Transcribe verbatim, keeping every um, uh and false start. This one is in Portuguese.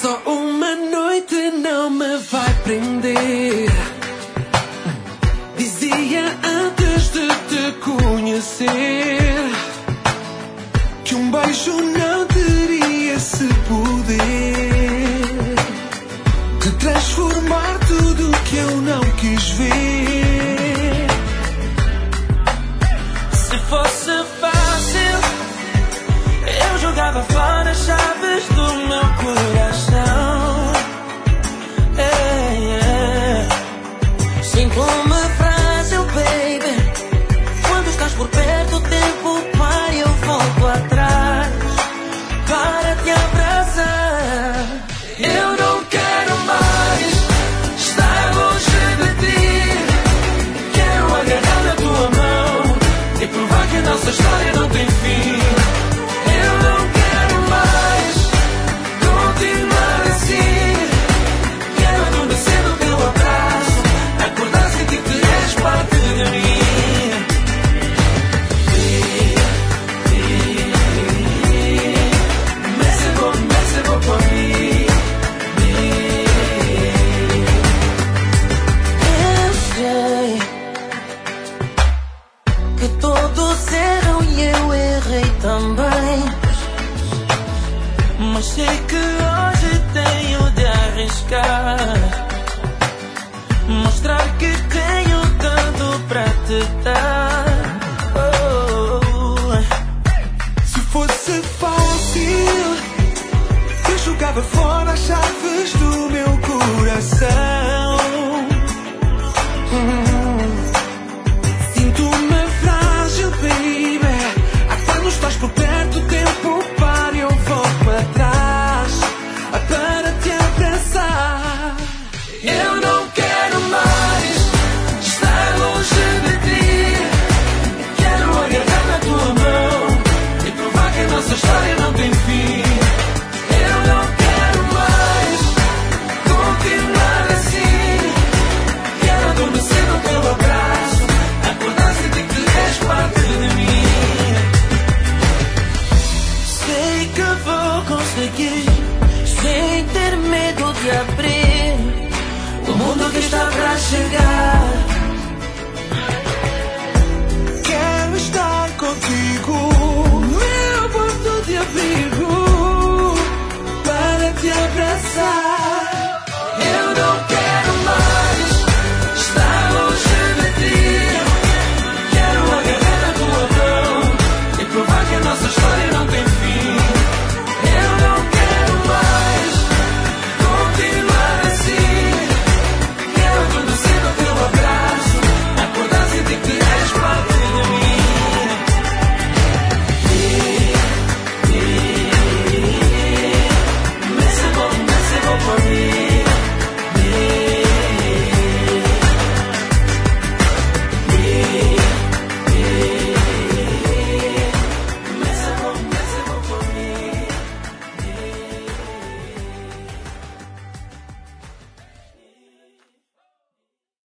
Só uma noite não me vai prender. Dizia antes de te conhecer que um beijo não teria esse poder de transformar tudo que eu não quis ver. Se fosse fácil, eu jogava fora as chaves do meu coração. Hey, yeah. Sinto-me frágil, baby. Quando estás por perto, o tempo para e eu volto atrás para te abraçar. Eu não quero mais estar longe de ti. Quero agarrar na tua mão e provar que a nossa história não tem fim. Eu não quero mais continuar assim. Quero adormecer no teu abraço, acordar sem ti que és parte de mim. Eu sei que todos erram e eu errei também, mas sei que hoje tenho de arriscar.